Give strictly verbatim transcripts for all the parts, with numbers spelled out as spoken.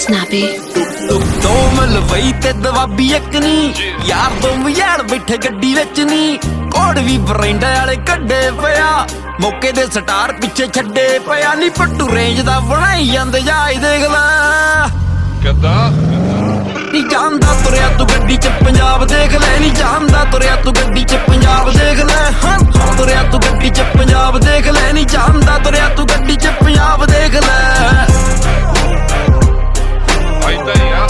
Snappy. ਦੋ ਮਲਵਈ ਤੇ ਦਵਾਬੀ ਇੱਕ ਨੀ ਯਾਰ ਦੋ ਮਯਾਲ ਬੈਠੇ ਗੱਡੀ ਵਿੱਚ ਨੀ ਕੋੜ ਵੀ ਬਰੈਂਡਾ ਵਾਲੇ ਕੱਢੇ ਪਿਆ ਮੌਕੇ ਦੇ ਸਟਾਰ ਪਿੱਛੇ ਛੱਡੇ ਪਿਆ ਨੀ ਪੱਟੂ ਰੇਂਜ ਦਾ ਬਣਾਈ ਜਾਂਦੇ ਜਾਈ ਦੇਖ ਲੈ ਕਿੱਦਾਂ ਨੀ ਜਾਂਦਾ ਤੁਰਿਆ ਤੂੰ ਗੱਡੀ ਚ ਪੰਜਾਬ ਦੇਖ ਲੈ ਨੀ ਜਾਂਦਾ ਤੁਰਿਆ ਤੂੰ ਗੱਡੀ ਚ ਪੰਜਾਬ ਦੇਖ ਲੈ ਹਾਂ ਤੁਰਿਆ ਤੂੰ ਗੱਡੀ ਚ ਪੰਜਾਬ ਦੇਖ ਲੈ ਨੀ ਜਾਂਦਾ ਤੁਰਿਆ ਤੂੰ ਗੱਡੀ ਚ ਪੰਜਾਬ ਦੇਖ ਲੈ ਆਈਦਾ ਯਾਰ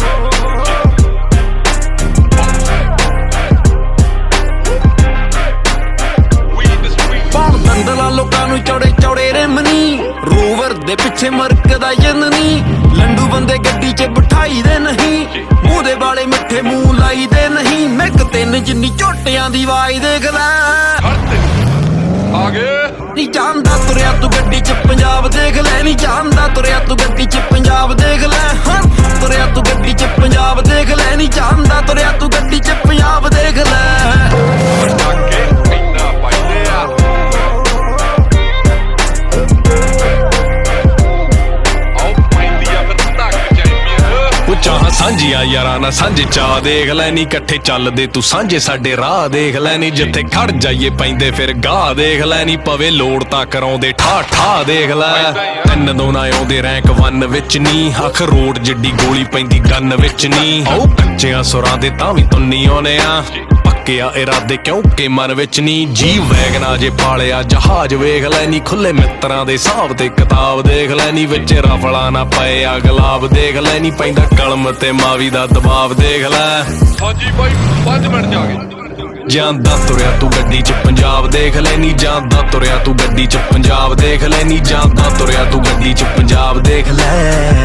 ਦੰਦਲਾ ਲੋਕਾਂ ਨੂੰ ਚੌੜੇ ਚੌੜੇ ਰਿਮਨੀ ਰੋਵਰ ਦੇ ਪਿੱਛੇ ਮਰਕਦਾ ਜਨਨੀ ਲੰਡੂ ਬੰਦੇ ਗੱਡੀ 'ਚ ਬਿਠਾਈ ਦੇ ਨਹੀਂ ਮੂੰਹ ਦੇ ਵਾਲੇ ਮਿੱਠੇ ਮੂੰਹ ਲਾਈ ਦੇ ਨਹੀਂ ਮਿੱਕ ਤਿੰਨ ਜਿੰਨੀ ਝੋਟਿਆਂ ਦੀ ਆਵਾਜ਼ ਦੇਖ ਲੈ ਆ ਗਏ ਨੀ ਜਾਂਦਾ ਤੁਰਿਆ ਤੂੰ ਗੱਡੀ 'ਚ ਪੰਜਾਬ ਦੇਖ ਲੈ ਨੀ ਜਾਂਦਾ ਤੁਰਿਆ ਤੂੰ ਗੱਡੀ 'ਚ ਪੰਜਾਬ ਦੇਖ ਲੈ ਹਾਂ ਤੁਰਿਆ ਤੂੰ ਗੱਡੀ 'ਚ ਪੰਜਾਬ ਦੇਖ ਲੈ ਨੀ ਜਾਂਦਾ ਤੁਰਿਆ ਤੂੰ ਗੱਡੀ 'ਚ ਪੰਜਾਬ ਦੇਖ ਲੈ ਚਾਹਾਂ ਸਾਂਝੀਆਂ ਯਾਰਾਂ ਨਾਲ ਸਾਂਝੇ ਚਾਹ ਦੇਖ ਲੈ ਨੀ ਇਕੱਠੇ ਚੱਲਦੇ ਤੂੰ ਸਾਂਝੇ ਸਾਡੇ ਰਾਹ ਦੇਖ ਲੈ ਨੀ ਜਿੱਥੇ ਖੜ ਜਾਈਏ ਪੈਂਦੇ ਫਿਰ ਗਾਹ ਦੇਖ ਲੈ ਨੀ ਪਵੇ ਲੋੜ ਤਾਂ ਕਰਾਉਂਦੇ ਠਾ ਠਾ ਦੇਖ ਲੈ ਤਿੰਨ ਦੋ ਨਾ ਆਉਂਦੇ ਰੈਂਕ ਵਨ ਵਿੱਚ ਨੀ ਅੱਖ ਰੋਡ ਜਿੱਡੀ ਗੋਲੀ ਪੈਂਦੀ ਗੰਨ ਵਿੱਚ ਨੀ ਆਉ ਕੱਚਿਆਂ ਸੁਰਾਂ ਦੇ ਤਾਂ ਵੀ ਤੁੰਨੀ ਆਉਨੇ ਆ ਪੱਕਿਆ ਇਰਾਦੇ ਕਿਉਂਕਿ ਮਨ ਵਿੱਚ ਨੀ ਜੀ ਵੈਗਨਾ ਜੇ ਪਾਲਿਆ ਜਹਾਜ਼ ਵੇਖ ਲੈ ਨੀ ਖੁੱਲੇ ਮਿੱਤਰਾਂ ਦੇ ਹਿਸਾਬ ਤੇ ਕਿਤਾਬ ਦੇਖ ਲੈ ਨੀ ਵਿੱਚ ਰਫਲਾ ਨਾ ਪਏ ਆ ਗੁਲਾਬ ਦੇਖ ਲੈ ਨੀ ਪੈਂਦਾ ਕਲਮ ਤੇ ਮਾਵੀ ਦਾ ਦਬਾਵ ਦੇਖ ਲੈ ਹਾਂਜੀ ਬਾਈ ਪੰਜ ਮਿੰਟ ਜਾ ਗਏ ਜਾਂਦਾ ਤੁਰਿਆ ਤੂੰ ਗੱਡੀ 'ਚ ਪੰਜਾਬ ਦੇਖ ਲੈ ਨੀ ਜਾਂਦਾ ਤੁਰਿਆ ਤੂੰ ਗੱਡੀ 'ਚ ਪੰਜਾਬ ਦੇਖ ਲੈ ਨੀ ਜਾਂਦਾ ਤੁਰਿਆ ਤੂੰ ਗੱਡੀ 'ਚ ਪੰਜਾਬ ਦੇਖ ਲੈ